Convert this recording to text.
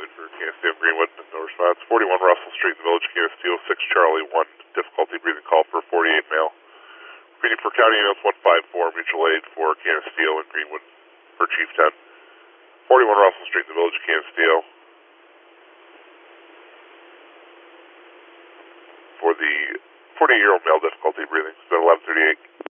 for Canasteo Greenwood. No response. 41 Russell Street in the Village of Canasteo, 6 Charlie 1. Difficulty breathing call for 48 male. Reading for County Units 154, mutual aid for Canasteo and Greenwood for Chief 10. 41 Russell Street in the Village of Canasteo. For the 48-year-old male, difficulty breathing. It's at 11:38.